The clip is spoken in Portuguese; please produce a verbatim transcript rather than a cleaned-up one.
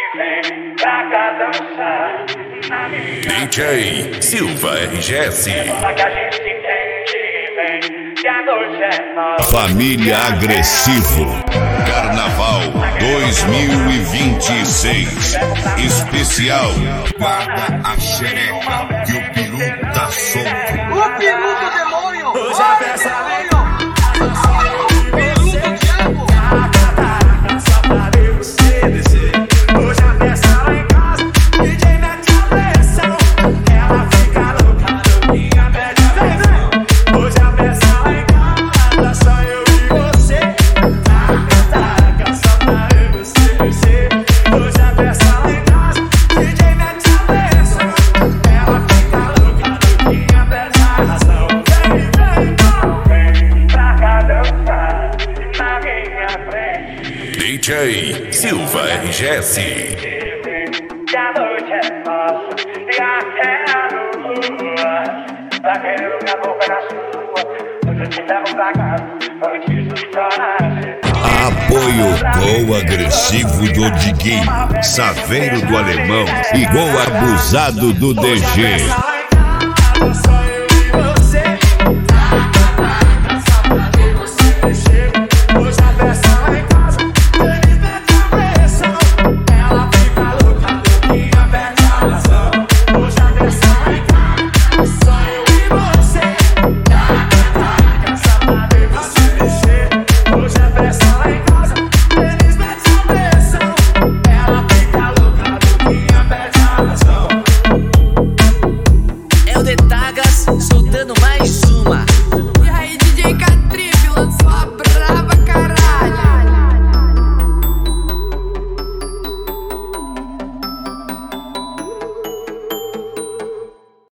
vem pra cá dançar. D J Silva R G S. Só que a gente entende bem que a noite é nossa. Família Agressivo. Carnaval dois mil e vinte e seis. Especial. Guarda a xereca que o peru tá solto. O peru do demônio! Hoje a peça vem. D J Silva R G S. Que a noite é nossa e até a lua. Tá querendo minha boca na sua. Hoje eu te levo pra casa antes do chorar. Apoio Gol Agressivo do Diguinho, Saveiro do Alemão e Gol Abusado do D G.